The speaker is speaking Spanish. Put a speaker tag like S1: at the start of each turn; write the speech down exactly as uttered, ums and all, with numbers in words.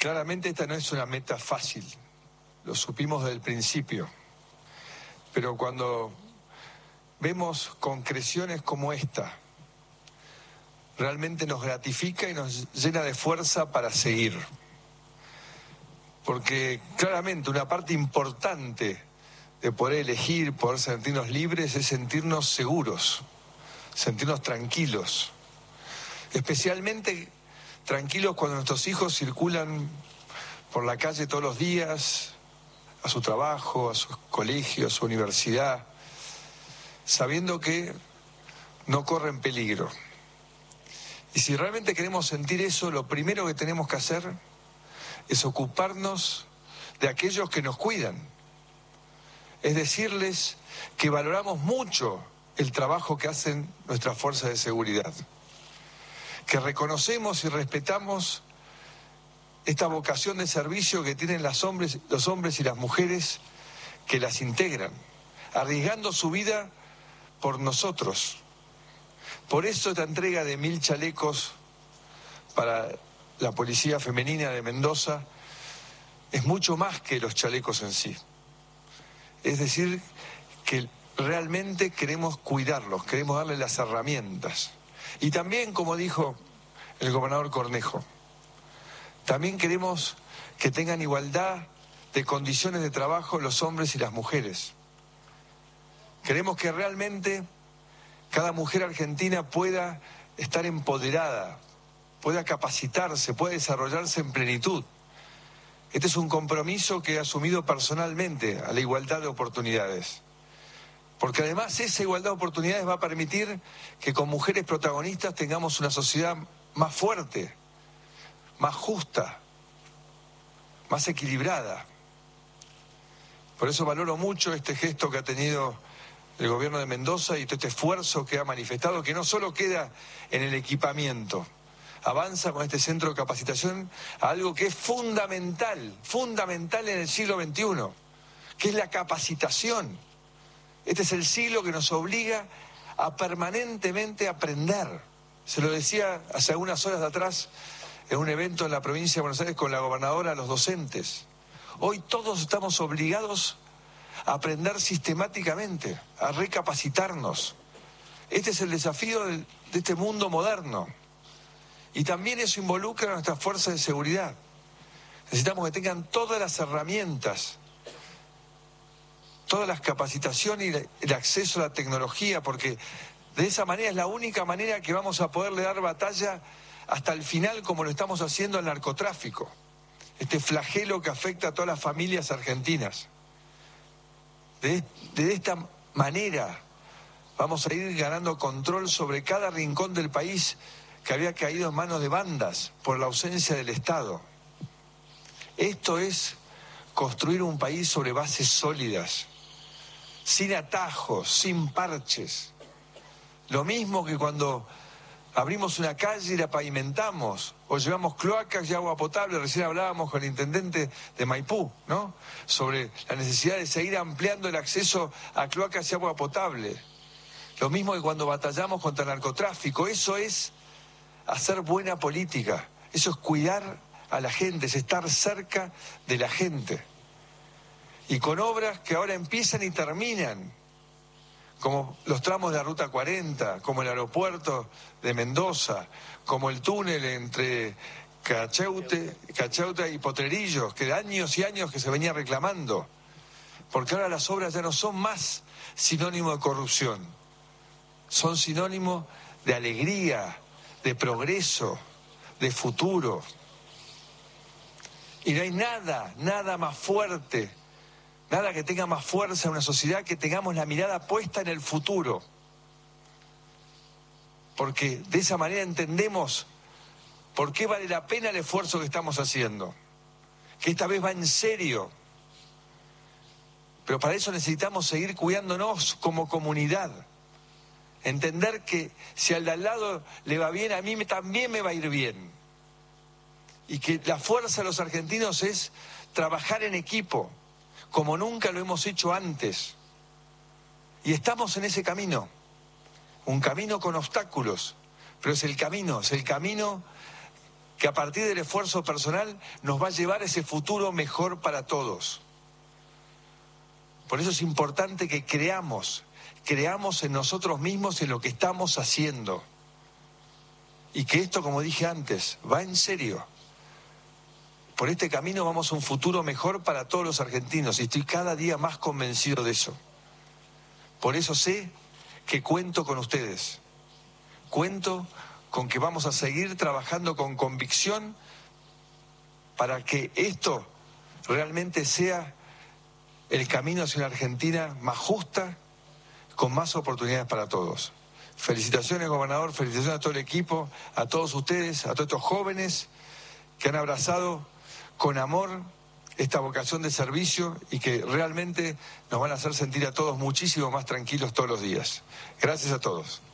S1: Claramente esta no es una meta fácil, lo supimos desde el principio, pero cuando vemos concreciones como esta, realmente nos gratifica y nos llena de fuerza para seguir. Porque claramente una parte importante de poder elegir, poder sentirnos libres, es sentirnos seguros, sentirnos tranquilos. Especialmente tranquilos cuando nuestros hijos circulan por la calle todos los días, a su trabajo, a su colegio, a su universidad, sabiendo que no corren peligro. Y si realmente queremos sentir eso, lo primero que tenemos que hacer es ocuparnos de aquellos que nos cuidan. Es decirles que valoramos mucho el trabajo que hacen nuestras fuerzas de seguridad, que reconocemos y respetamos esta vocación de servicio que tienen los hombres, los hombres y las mujeres que las integran, arriesgando su vida por nosotros. Por eso esta entrega de mil chalecos para la Policía Femenina de Mendoza es mucho más que los chalecos en sí. Es decir, que realmente queremos cuidarlos, queremos darles las herramientas. Y también, como dijo el gobernador Cornejo, también queremos que tengan igualdad de condiciones de trabajo los hombres y las mujeres. Queremos que realmente cada mujer argentina pueda estar empoderada, pueda capacitarse, pueda desarrollarse en plenitud. Este es un compromiso que he asumido personalmente a la igualdad de oportunidades. Porque además esa igualdad de oportunidades va a permitir que con mujeres protagonistas tengamos una sociedad más fuerte, más justa, más equilibrada. Por eso valoro mucho este gesto que ha tenido el gobierno de Mendoza y todo este esfuerzo que ha manifestado, que no solo queda en el equipamiento, avanza con este centro de capacitación a algo que es fundamental, fundamental en el siglo veintiuno, que es la capacitación. Este es el siglo que nos obliga a permanentemente aprender. Se lo decía hace algunas horas de atrás en un evento en la provincia de Buenos Aires con la gobernadora a los docentes. Hoy todos estamos obligados a aprender sistemáticamente, a recapacitarnos. Este es el desafío de este mundo moderno. Y también eso involucra a nuestras fuerzas de seguridad. Necesitamos que tengan todas las herramientas, todas las capacitaciones y el acceso a la tecnología, porque de esa manera es la única manera que vamos a poderle dar batalla hasta el final, como lo estamos haciendo al narcotráfico, este flagelo que afecta a todas las familias argentinas. De, de esta manera vamos a ir ganando control sobre cada rincón del país que había caído en manos de bandas por la ausencia del Estado. Esto es construir un país sobre bases sólidas, sin atajos, sin parches. Lo mismo que cuando abrimos una calle y la pavimentamos, o llevamos cloacas y agua potable. Recién hablábamos con el intendente de Maipú, ¿no?, sobre la necesidad de seguir ampliando el acceso a cloacas y agua potable. Lo mismo que cuando batallamos contra el narcotráfico. Eso es hacer buena política, eso es cuidar a la gente, es estar cerca de la gente. Y con obras que ahora empiezan y terminan, como los tramos de la Ruta cuarenta, como el aeropuerto de Mendoza, como el túnel entre Cachaute, Cachauta y Potrerillos, que de años y años que se venía reclamando, porque ahora las obras ya no son más sinónimo de corrupción, son sinónimo de alegría, de progreso, de futuro. Y no hay nada, nada más fuerte, nada que tenga más fuerza en una sociedad que tengamos la mirada puesta en el futuro. Porque de esa manera entendemos por qué vale la pena el esfuerzo que estamos haciendo. Que esta vez va en serio. Pero para eso necesitamos seguir cuidándonos como comunidad. Entender que si al de al lado le va bien, a mí también me va a ir bien. Y que la fuerza de los argentinos es trabajar en equipo, como nunca lo hemos hecho antes. Y estamos en ese camino, un camino con obstáculos, pero es el camino, es el camino que a partir del esfuerzo personal nos va a llevar a ese futuro mejor para todos. Por eso es importante que creamos, creamos en nosotros mismos, en lo que estamos haciendo. Y que esto, como dije antes, va en serio. Por este camino vamos a un futuro mejor para todos los argentinos y estoy cada día más convencido de eso. Por eso sé que cuento con ustedes. Cuento con que vamos a seguir trabajando con convicción para que esto realmente sea el camino hacia una Argentina más justa, con más oportunidades para todos. Felicitaciones, gobernador, felicitaciones a todo el equipo, a todos ustedes, a todos estos jóvenes que han abrazado con amor esta vocación de servicio y que realmente nos van a hacer sentir a todos muchísimo más tranquilos todos los días. Gracias a todos.